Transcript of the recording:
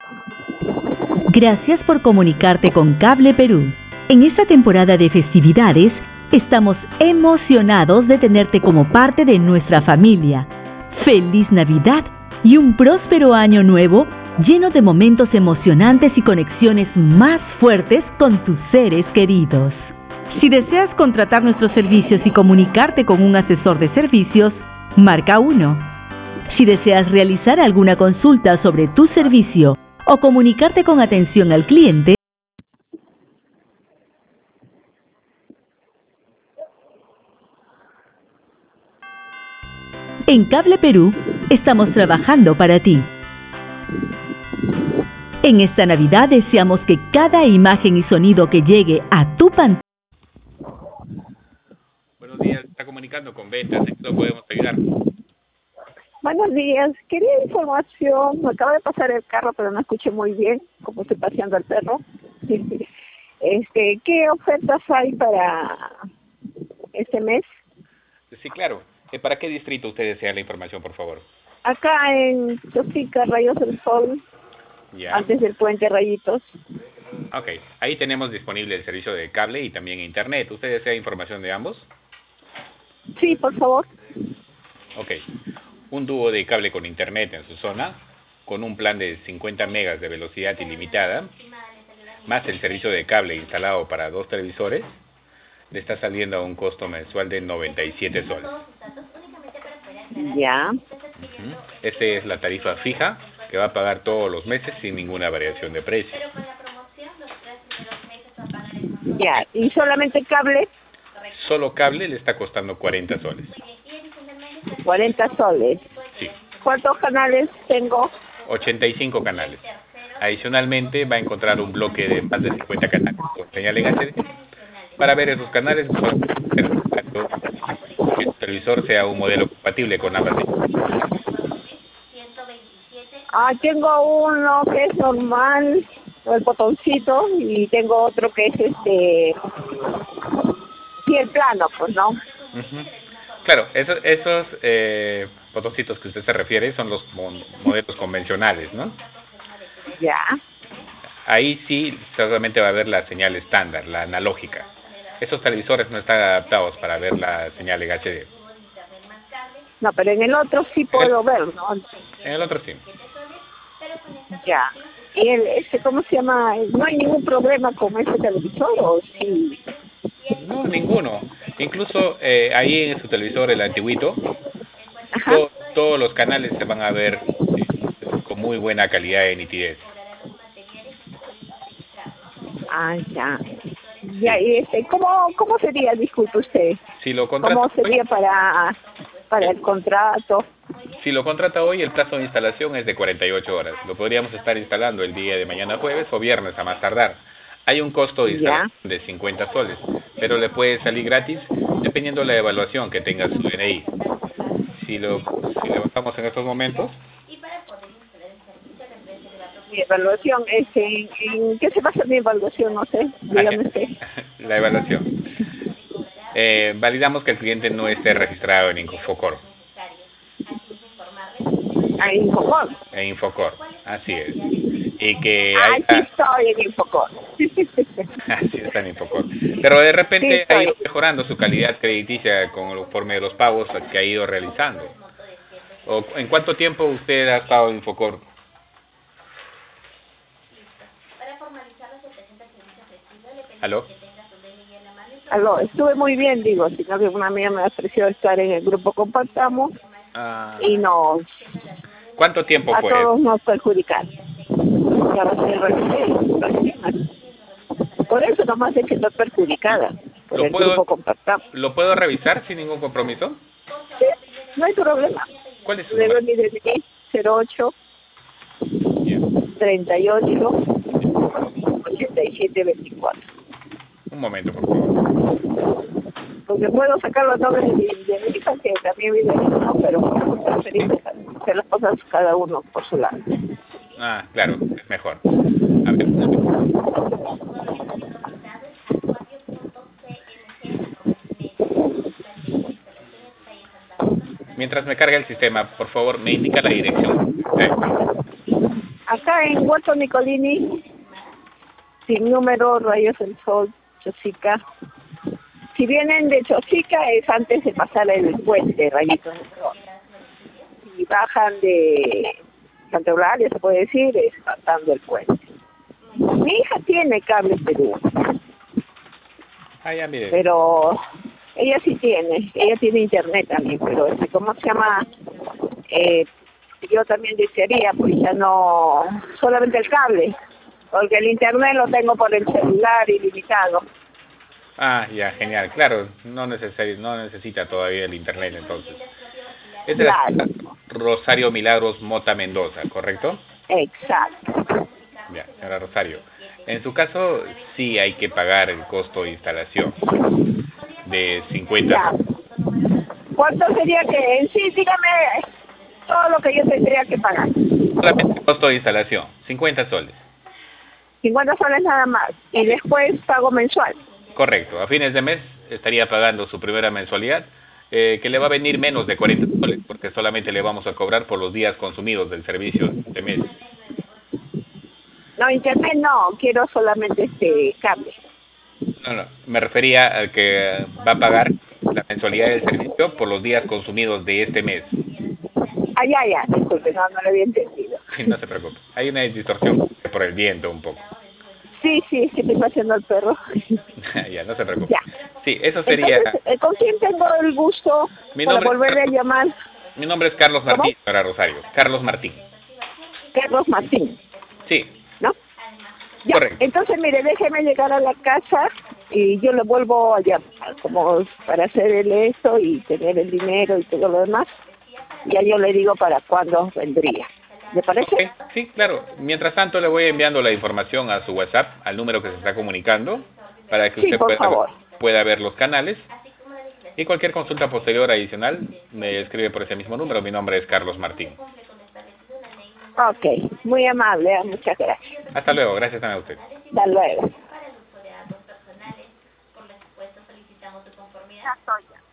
Gracias por comunicarte con Cable Perú. En esta temporada de festividades, estamos emocionados de tenerte como parte de nuestra familia. ¡Feliz Navidad y un próspero año nuevo lleno de momentos emocionantes y conexiones más fuertes con tus seres queridos! Si deseas contratar nuestros servicios y comunicarte con un asesor de servicios, marca 1. Si deseas realizar alguna consulta sobre tu servicio o comunicarte con atención al cliente, en Cable Perú estamos trabajando para ti. En esta Navidad deseamos que cada imagen y sonido que llegue a tu pantalla. Buenos días, está comunicando con ventas, ¿en qué lo podemos ayudar? Buenos días, quería información, me acaba de pasar el carro pero no escuché muy bien, como estoy paseando al perro. ¿Qué ofertas hay para este mes? Sí, claro. ¿Para qué distrito usted desea la información, por favor? Acá en Chosica, Rayos del Sol, Ya. antes del puente Rayitos. Ok, ahí tenemos disponible el servicio de cable y también internet. ¿Usted desea información de ambos? Sí, por favor. Ok, un dúo de cable con internet en su zona, con un plan de 50 megas de velocidad ilimitada, más el servicio de cable instalado para 2 televisores, le está saliendo a un costo mensual de 97 soles. Ya. Esta es la tarifa fija que va a pagar todos los meses sin ninguna variación de precio. Ya, ¿y solamente cable? Solo cable le está costando 40 soles. 40 soles. Sí. ¿Cuántos canales tengo? 85 canales. Adicionalmente va a encontrar un bloque de más de 50 canales con señal en HD. Para ver esos canales, que el televisor sea un modelo compatible con ambas. Tengo uno que es normal, el botoncito, y tengo otro que es piel plano, pues, ¿no? Claro, esos botoncitos que usted se refiere son los modelos convencionales, ¿no? Ya. Ahí sí solamente va a ver la señal estándar, la analógica. Esos televisores no están adaptados para ver la señal en HD. No, pero en el otro sí puedo ver, ¿no? En el otro sí. Ya. ¿Y cómo se llama? ¿No hay ningún problema con ese televisor o sí? No, ninguno. Incluso ahí en su televisor, el antiguito, todos los canales se van a ver con muy buena calidad de nitidez. Ya. Ya, y ¿cómo sería, disculpe usted? Si lo contrata ¿Cómo sería para el contrato? Si lo contrata hoy, el plazo de instalación es de 48 horas. Lo podríamos estar instalando el día de mañana jueves o viernes a más tardar. Hay un costo de instalación de 50 soles, pero le puede salir gratis dependiendo de la evaluación que tenga su DNI. Si lo bajamos en estos momentos. Mi evaluación, ¿en qué se basa mi evaluación? No sé, dígame usted. La evaluación. Validamos que el cliente no esté registrado en Infocor. ¿En Infocor? En Infocor, así es. Y que sí estoy en Infocor. Así está en Infocor. Pero de repente ha ido mejorando su calidad crediticia conforme a los pagos que ha ido realizando. ¿En cuánto tiempo usted ha estado en Infocor? ¿Aló? Aló, estuve muy bien, digo, sino que una amiga me ofreció estar en el grupo Compartamos y nos... ¿Cuánto tiempo fue? A todos nos perjudicaron. Por eso nomás es que estoy perjudicada, por el grupo Compartamos. ¿Lo puedo revisar sin ningún compromiso? Sí, no hay problema. ¿Cuál es su número? 08 38 87 24. Un momento, por favor. Porque puedo sacar los nombres de mi hija, que también vive aquí, ¿no? Pero preferir hacer las cosas cada uno por su lado. Claro, es mejor. A ver, mientras me carga el sistema, por favor, me indica la dirección. Acá está en Huerto Nicolini, sin número, Rayos del Sol, Chosica. Si vienen de Chosica es antes de pasar el puente, Rayitos del Sol. Si bajan de Santa Eulalia, se puede decir, es pasando el puente. Mi hija tiene Cable Perú. Ah, ya, mire. Pero ella sí tiene, ella tiene internet también, pero ¿cómo se llama? Yo también desearía, pues ya no, solamente el cable, porque el internet lo tengo por el celular ilimitado. Ah, ya, genial. Claro, no necesita todavía el internet, entonces. Es de Claro. la Rosario Milagros Mota Mendoza, ¿correcto? Exacto. Ya, señora Rosario. En su caso, sí hay que pagar el costo de instalación de 50. Ya. ¿Cuánto sería que, en sí, dígame todo lo que yo tendría que pagar? Solamente el costo de instalación, 50 soles. 50 soles nada más, y después pago mensual. Correcto. A fines de mes estaría pagando su primera mensualidad, que le va a venir menos de 40 soles, porque solamente le vamos a cobrar por los días consumidos del servicio de mes. No, internet no, quiero solamente cable. No, me refería a que va a pagar la mensualidad del servicio por los días consumidos de este mes. Ah, ya, disculpe, no lo había entendido. No se preocupe. Hay una distorsión por el viento un poco. Sí, estoy paseando al perro. Ya, no se preocupe. Ya. Sí, eso sería... Entonces, ¿con quién tengo el gusto para volverle a llamar? Mi nombre es Carlos Martín, ¿Cómo? para Rosario. Carlos Martín. Carlos Martín. Sí. ¿No? Ya. Correcto. Entonces, mire, déjeme llegar a la casa y yo le vuelvo a llamar como para hacerle esto y tener el dinero y todo lo demás. Ya yo le digo para cuándo vendría. ¿Le parece? Okay. Sí, claro. Mientras tanto, le voy enviando la información a su WhatsApp, al número que se está comunicando, para que Sí, usted por favor. pueda ver los canales. Y cualquier consulta posterior adicional, me escribe por ese mismo número. Mi nombre es Carlos Martín. Ok, muy amable, muchas gracias. Hasta luego. Gracias también a usted. Hasta luego. Ya estoy ya.